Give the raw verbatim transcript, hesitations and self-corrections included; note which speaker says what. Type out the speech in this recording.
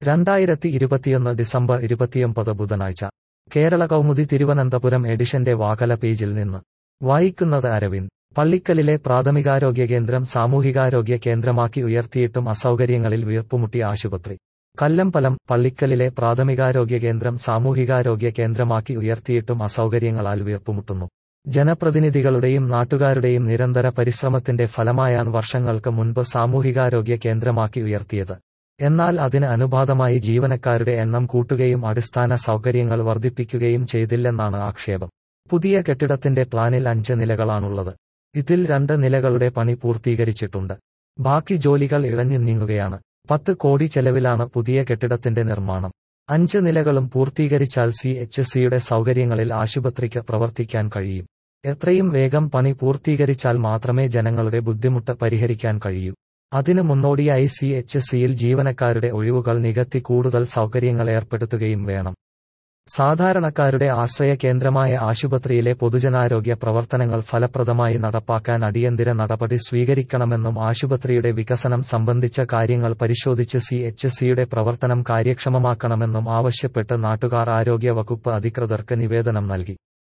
Speaker 1: രണ്ടായിരത്തി ഇരുപത്തിയൊന്ന് ഡിസംബർ ഇരുപത്തിയൊമ്പത് ബുധനാഴ്ച കേരള കൗമുദി തിരുവനന്തപുരം എഡിഷന്റെ വാകല പേജിൽ നിന്ന് വായിക്കുന്നത് അരവിന്ദ്. പള്ളിക്കലിലെ പ്രാഥമികാരോഗ്യ കേന്ദ്രം സാമൂഹികാരോഗ്യ കേന്ദ്രമാക്കി ഉയർത്തിയിട്ടും അസൗകര്യങ്ങളിൽ വീർപ്പുമുട്ടി ആശുപത്രി. കല്ലമ്പലം. പള്ളിക്കലിലെ പ്രാഥമികാരോഗ്യ കേന്ദ്രം സാമൂഹികാരോഗ്യ കേന്ദ്രമാക്കി ഉയർത്തിയിട്ടും അസൗകര്യങ്ങളാൽ വീർപ്പുമുട്ടുന്നു. ജനപ്രതിനിധികളുടെയും നാട്ടുകാരുടെയും നിരന്തര പരിശ്രമത്തിന്റെ ഫലമായാണ് വർഷങ്ങൾക്ക് മുൻപ് സാമൂഹികാരോഗ്യ കേന്ദ്രമാക്കി ഉയർത്തിയത്. എന്നാൽ അതിന് അനുപാതമായി ജീവനക്കാരുടെ എണ്ണം കൂട്ടുകയും അടിസ്ഥാന സൗകര്യങ്ങൾ വർദ്ധിപ്പിക്കുകയും ചെയ്തില്ലെന്നാണ് ആക്ഷേപം. പുതിയ കെട്ടിടത്തിന്റെ പ്ലാനിൽ അഞ്ച് നിലകളാണുള്ളത്. ഇതിൽ രണ്ട് നിലകളുടെ പണി പൂർത്തീകരിച്ചിട്ടുണ്ട്. ബാക്കി ജോലികൾ ഇഴഞ്ഞു നീങ്ങുകയാണ്. പത്ത് കോടി ചെലവിലാണ് പുതിയ കെട്ടിടത്തിന്റെ നിർമ്മാണം. അഞ്ച് നിലകളും പൂർത്തീകരിച്ചാൽ സി എച്ച് സിയുടെ സൗകര്യങ്ങളിൽ ആശുപത്രിക്ക് പ്രവർത്തിക്കാൻ കഴിയും. എത്രയും വേഗം പണി പൂർത്തീകരിച്ചാൽ മാത്രമേ ജനങ്ങളുടെ ബുദ്ധിമുട്ട് പരിഹരിക്കാൻ കഴിയൂ. അതിനു മുന്നോടിയായി സി എച്ച് സിയിൽ ജീവനക്കാരുടെ ഒഴിവുകൾ നികത്തി കൂടുതൽ സൗകര്യങ്ങൾ ഏർപ്പെടുത്തുകയും വേണം. സാധാരണക്കാരുടെ ആശ്രയ കേന്ദ്രമായ ആശുപത്രിയിലെ പൊതുജനാരോഗ്യ പ്രവർത്തനങ്ങൾ ഫലപ്രദമായി നടപ്പാക്കാൻ അടിയന്തര നടപടി സ്വീകരിക്കണമെന്നും ആശുപത്രിയുടെ വികസനം സംബന്ധിച്ച കാര്യങ്ങൾ പരിശോധിച്ച് സി എച്ച് സിയുടെ പ്രവർത്തനം കാര്യക്ഷമമാക്കണമെന്നും ആവശ്യപ്പെട്ട് നാട്ടുകാർ ആരോഗ്യ വകുപ്പ് അധികൃതർക്ക് നിവേദനം നൽകി.